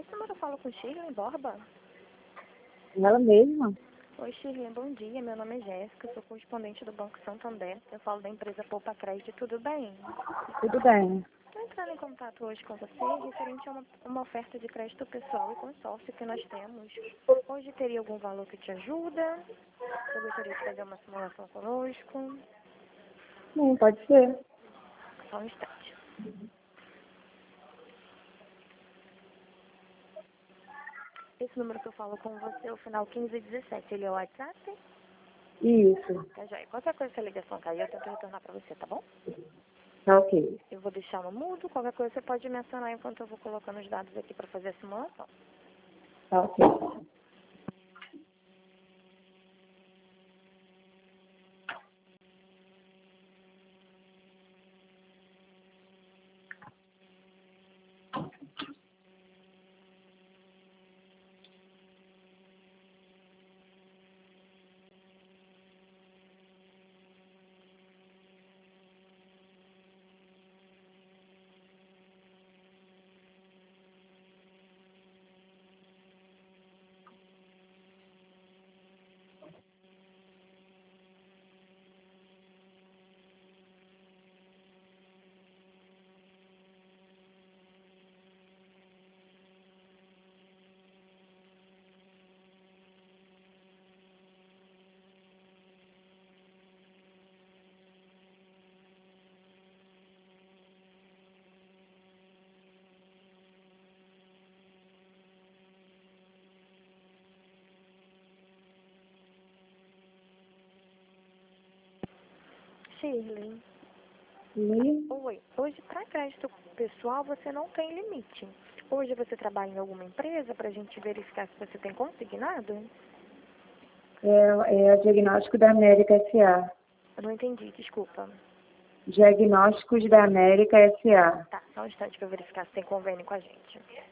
Nesse número eu falo com Shirley Borba. Ela mesma? Oi, Shirley, bom dia. Meu nome é Jéssica, sou correspondente do Banco Santander. Eu falo da empresa Poupa Crédito, tudo bem? Tudo bem. Estou entrando em contato hoje com você referente a uma oferta de crédito pessoal e consórcio que nós temos. Hoje teria algum valor que te ajuda? Você gostaria de fazer uma simulação conosco? Sim, pode ser. Só um instante. Esse número que eu falo com você, o final 1517, ele é o WhatsApp? Isso. Tá, joia. Qualquer coisa, se a ligação cair, eu tento retornar para você, tá bom? Tá ok. Eu vou deixar no mudo, qualquer coisa você pode mencionar enquanto eu vou colocando os dados aqui para fazer a simulação. Tá ok. Shirley. E Oi. Hoje, para crédito pessoal, você não tem limite. Hoje você trabalha em alguma empresa para a gente verificar se você tem consignado? é o Diagnóstico da América S.A. Eu não entendi, desculpa. Diagnósticos da América S.A. Tá, só um instante para verificar se tem convênio com a gente.